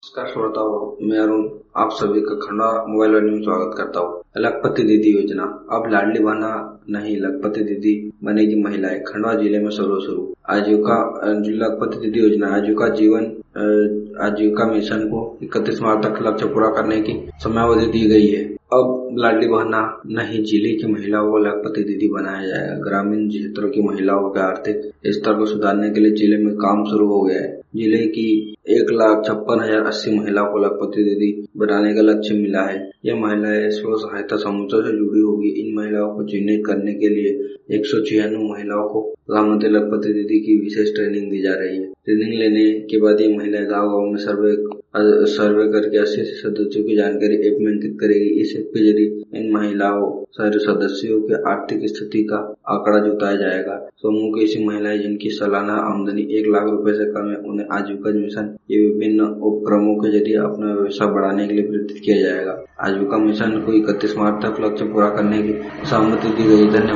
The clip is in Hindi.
नमस्कार श्रोताओं, मैं अरुण आप सभी का खंडवा मोबाइल वाणी में स्वागत करता हूँ। लखपति दीदी योजना अब लाडली बना नहीं, लखपति दीदी बनेगी महिलाएं। खंडवा जिले में शुरू आजीविका लखपति दीदी योजना आजीविका मिशन को 31 मार्च तक लक्ष्य पूरा करने की समयावधि दी गई है। अब लाडली बहना नहीं, जिले की महिलाओं को लखपति दीदी बनाया जाएगा। ग्रामीण क्षेत्रों की महिलाओं के आर्थिक स्तर को सुधारने के लिए जिले में काम शुरू हो गया है। जिले की 1,56,080 महिलाओं को लखपति दीदी बनाने का लक्ष्य मिला है। यह महिलाएं स्व सहायता समूहों से जुड़ी होगी। इन महिलाओं को चिन्हित करने के लिए 196 महिलाओं को प्रधानमंत्री लखपति दीदी की विशेष ट्रेनिंग दी जा रही है। ट्रेनिंग लेने के बाद ये महिलाएं गाँव-गाँव में सर्वे करके 80 सदस्यों की जानकारी ऐप में अंकित करेगी। इस ऐप के जरिए इन महिलाओं सदस्यों के आर्थिक स्थिति का आंकड़ा जुटाया जाएगा। समूह की ऐसी महिलाएं जिनकी सालाना आमदनी 1 लाख रुपए से कम है, उन्हें आजीविका मिशन के विभिन्न उपक्रमों के जरिए अपना व्यवसाय बढ़ाने के लिए प्रेरित किया जाएगा। आजीविका मिशन को 31 मार्च तक लक्ष्य पूरा करने की सहमति दी गई। धन्यवाद।